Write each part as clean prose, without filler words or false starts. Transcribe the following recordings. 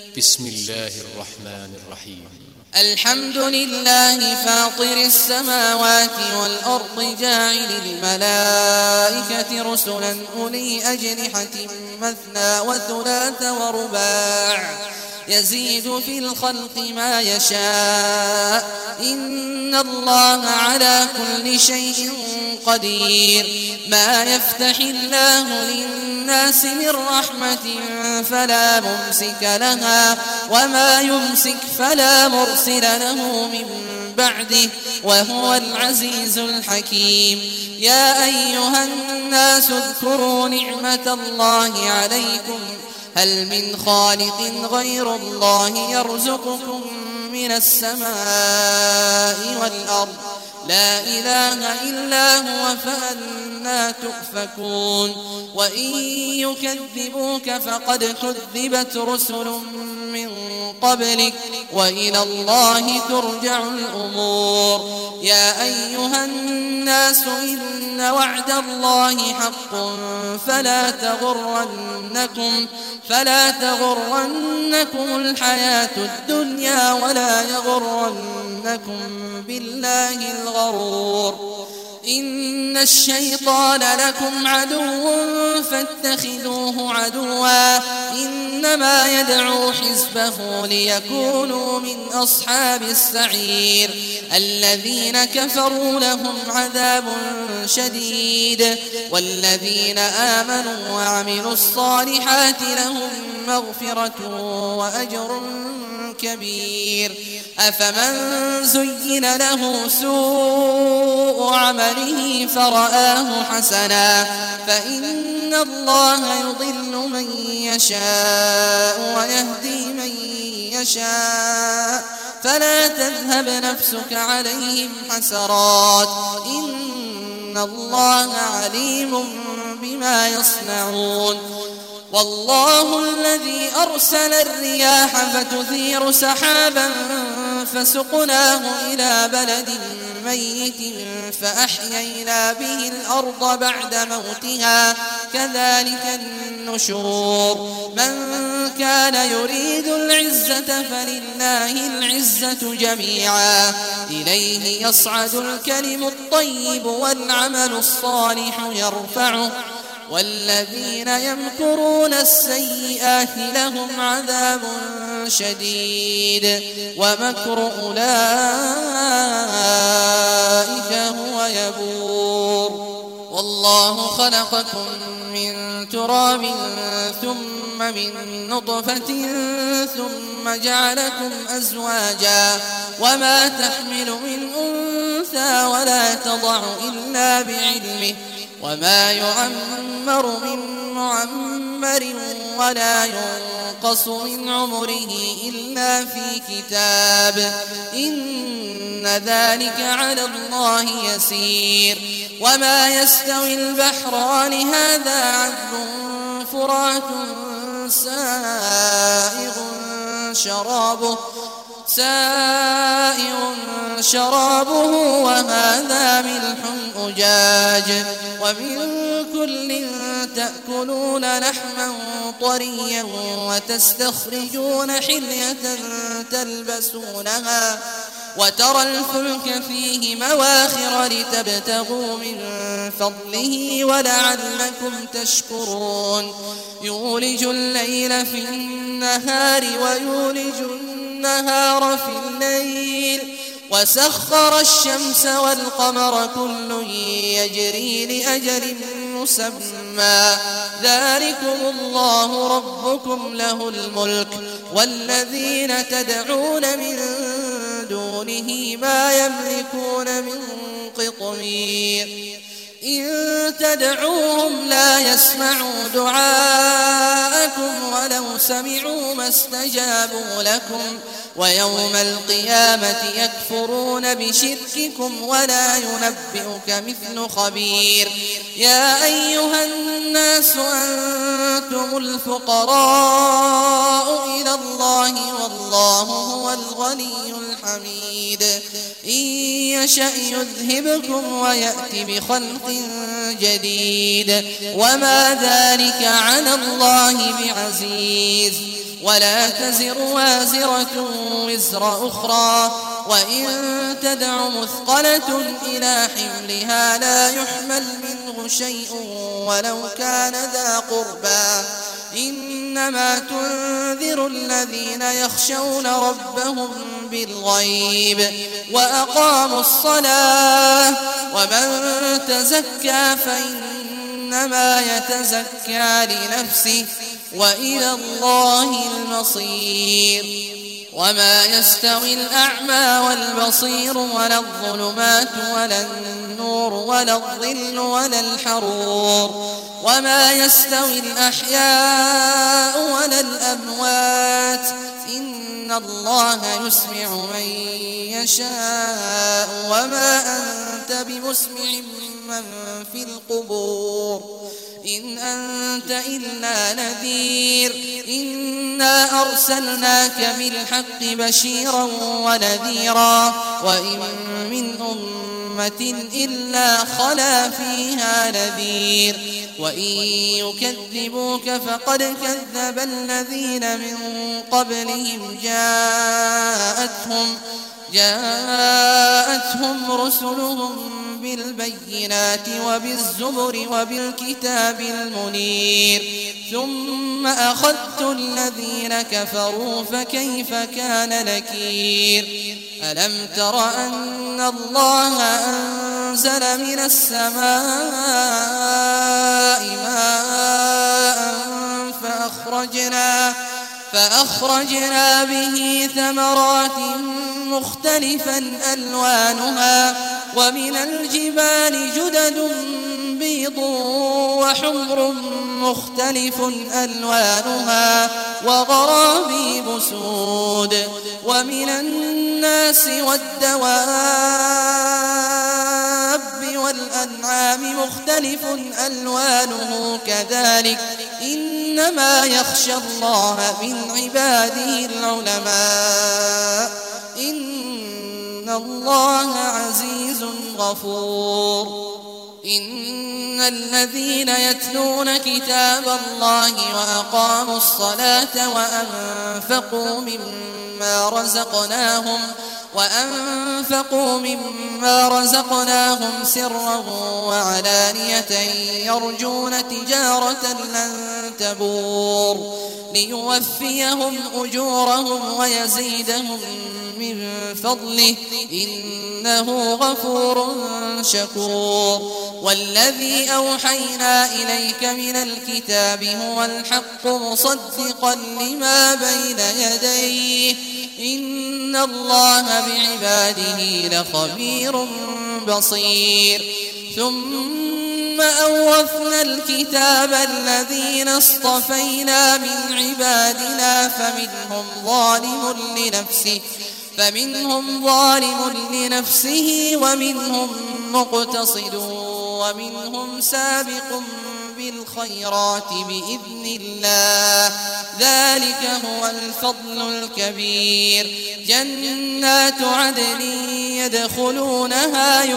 بسم الله الرحمن الرحيم. الحمد لله فاطر السماوات والأرض جاعل الملائكة رسلا أولي أجنحة مثنى وثلاث ورباع يزيد في الخلق ما يشاء إن الله على كل شيء قدير. ما يفتح الله للناس من رحمة فلا ممسك لها وما يمسك فلا مرسل له من بعده وهو العزيز الحكيم. يا أيها الناس اذكروا نعمة الله عليكم هل من خالق غير الله يرزقكم من السماء والأرض لا إله إلا هو فأنى تؤفكون. وإن يكذبوك فقد كذبت رسل من قبلك وإلى الله ترجع الأمور. يا أيها الناس إن وعد الله حق فلا تغرنكم الحياة الدنيا ولا يغرنكم بالله الغرور. إن الشيطان لكم عدو فاتخذوه عدوا إنما يدعو حزبه ليكونوا من أصحاب السعير. الذين كفروا لهم عذاب شديد والذين آمنوا وعملوا الصالحات لهم مغفرة وأجر كبير. أفمن زين له سوء عمله فرآه حسنا فإن الله يضل من يشاء ويهدي من يشاء فلا تذهب نفسك عليهم حسرات إن الله عليم بما يصنعون. والله الذي أرسل الرياح فتثير سحابا فسقناه إلى بلد ميت فأحيينا به الأرض بعد موتها كذلك النشور. من كان يريد العزة فلله العزة جميعا إليه يصعد الكلم الطيب والعمل الصالح يرفعه والذين يمكرون السيئات لهم عذاب شديد ومكر أولئك هو يبور. والله خلقكم من تراب ثم من نطفة ثم جعلكم أزواجا وما تحمل من أنثى ولا تضع إلا بعلمه وما يعمر من معمر ولا ينقص من عمره إلا في كتاب إن ذلك على الله يسير. وما يستوي البحران هذا عذب فرات سائغ شرابه وهذا ملح أجاج ومن كل تأكلون لحما طريا وتستخرجون حلية تلبسونها وترى الفلك فيه مواخر لتبتغوا من فضله ولعلكم تشكرون. يولج الليل في النهار ويولج النهار في الليل وسخر الشمس والقمر كل يجري لأجل مسمى ذلكم الله ربكم له الملك والذين تدعون من دونه ما يملكون من قطمير. إن تدعوهم لا يسمعوا دعاءكم ولو سمعوا ما استجابوا لكم ويوم القيامة يكفرون بشرككم ولا ينبئك مثل خبير. يا أيها الناس أنتم الفقراء إلى الله والله هو الغني الحميد. إن يشأ يذهبكم ويأتي بخلق جديد وما ذلك على الله بعزيز. ولا تزر وازرة وزر أخرى وإن تدع مثقلة إلى حملها لا يحمل منه شيء ولو كان ذا قربى إنما تنذر الذين يخشون ربهم بالغيب وأقاموا الصلاة ومن تزكى فإنما يتزكى لنفسه وإلى الله المصير وما يستوي الأعمى والبصير ولا الظلمات ولا النور ولا الظل ولا الحرور وما يستوي الأحياء ولا الأموات إن الله يسمع من يشاء وما أنت بمسمع من في القبور إن أنت إلا نذير إنا أرسلناك بالحق بشيرا ونذيرا وإن من أمة إلا خلا فيها نذير وإن يكذبوك فقد كذب الذين من قبلهم جاءتهم رسلهم بالبينات وبالزبر وبالكتاب المنير ثم أخذت الذين كفروا فكيف كان نكير ألم تر أن الله أنزل من السماء ماء فأخرجنا به ثمرات مختلفا ألوانها ومن الجبال جدد بيض وحمر مختلف ألوانها وغرابيب سود ومن الناس والدواب والأنعام مختلف ألوانه كذلك إنما يخشى الله من عباده العلماء إن الله عزيز غفور إن الذين يتلون كتاب الله وأقاموا الصلاة وأنفقوا مما رزقناهم سرا وعلانية يرجون تجارة لن تبور ليوفيهم أجورهم ويزيدهم من فضله إنه غفور شكور والذي أوحينا إليك من الكتاب هو الحق مصدقا لما بين يديه إن الله بعباده لخبير بصير ثم أورثنا الكتاب الذين اصطفينا من عبادنا فمنهم ظالم لنفسه ومنهم مقتصد ومنهم سابق بالخيرات بإذن الله ذلك هو الفضل الكبير جنات عدن يدخلونها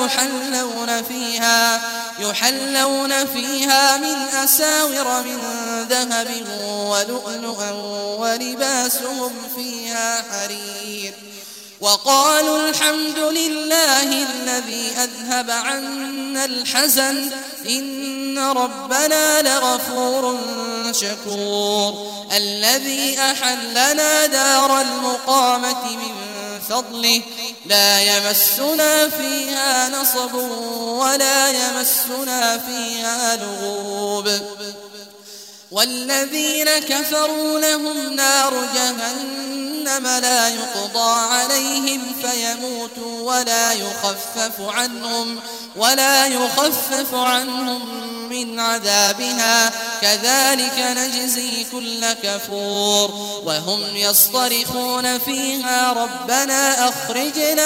يحلون فيها من أساور من ذهب ولؤلؤا ولباسهم فيها حرير وقالوا الحمد لله الذي أذهب عنا الحزن إن ربنا لغفور شكور الذي أحلنا دار المقامة من فضله لا يمسنا فيها نصب ولا يمسنا فيها لغوب والذين كفروا لهم نار جهنم لا يقضى عليهم فيموتوا ولا يخفف عنهم من عذابها كذلك نجزي كل كفور وهم يصطرخون فيها ربنا أخرجنا